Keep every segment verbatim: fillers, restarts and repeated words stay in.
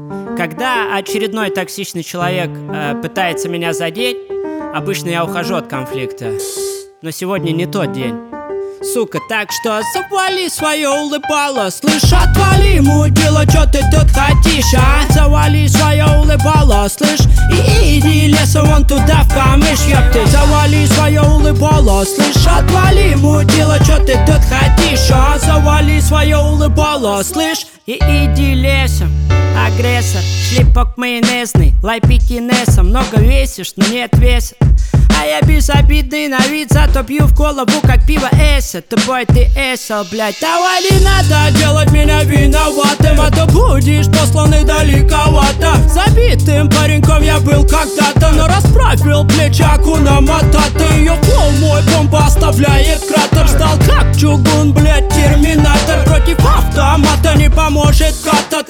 Когда очередной токсичный человек э, пытается меня задеть, обычно я ухожу от конфликта. Но сегодня не тот день. Сука, так что завали свое улыбало. Слышь, отвали, мудила, чё ты тут хотишь, а? Завали свое улыбало, слышь, и иди лесом вон туда в камыш, ёпты. Завали свое улыбало, слышь, отвали, мудила, чё ты тут хотишь, а? Завали свое улыбало, слышь, и иди лесом. Агрессор, шлипок майонезный, лай пекинеса. Много весишь, но нет веса. А я безобидный на вид, зато пью в голову, как пиво эссе. Тупой ты эсэл, блядь. Давай, не надо делать меня виноватым, а то будешь посланный далековато. Забитым пареньком я был когда-то, но расправил плечи Акуна Матата. Ее флоу мой бомба оставляет кратер. Стал как чугун, блядь, терминатор. Против автомата не поможет ката.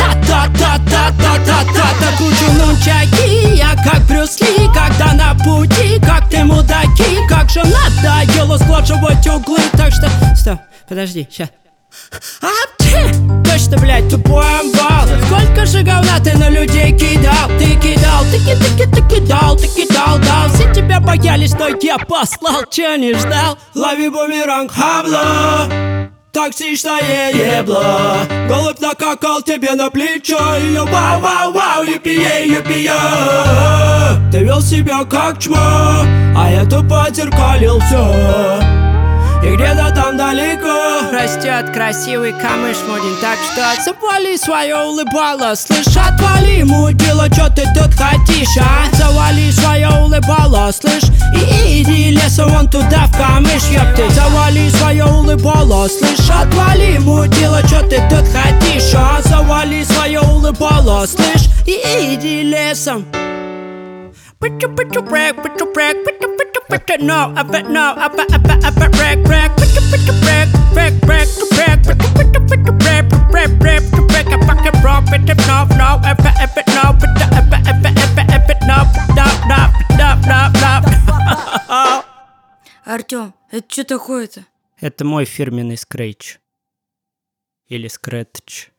Тра-та-та-та-та-та-та-та. Кучу нунчаки, я как Брюс Ли, когда на пути. Как ты, мудаки, как же надоело сглаживать углы. Так что, стоп, подожди, ща. А ты, точно, блядь, тупой амбал. Сколько же говна ты на людей кидал. Ты кидал, ты ки ты ки ты кидал, ты кидал, дал. Все тебя боялись, но я послал, че не ждал. Лови бумеранг, хабло. Токсичное ебло. Голубь накакал тебе на плечо. И вау-вау-вау, юпи-ей, юпи-ей. Ты вел себя как чмо, а я тупо зеркалил все. И где-то там далеко растет красивый камыш мудин. Так что завали свое улыбало. Слышь, отвали, мудила, чё ты тут хотишь, а? Завали свое улыбало, слышь, и иди лесом вон туда в камыш, ёпты. Завали свое улыбало, слышь, отвали, мудила, чё ты тут хотишь, а? Завали свое улыбало, слышь, и иди лесом. Put your, put your brag, put your brag, put your, put your, put your, no, I bet, no, I bet, I bet, I bet, brag, brag, put your, put your brag, brag, brag, to brag, put your, put your, put your brag, brag, brag, to brag, I fucking wrong, put your, no, no, I bet, I bet, no, put your, I bet, I bet, I bet, I bet, no, no, no, no, no, no. Артём, это что такое-то? Это мой фирменный скретч. Или скретч.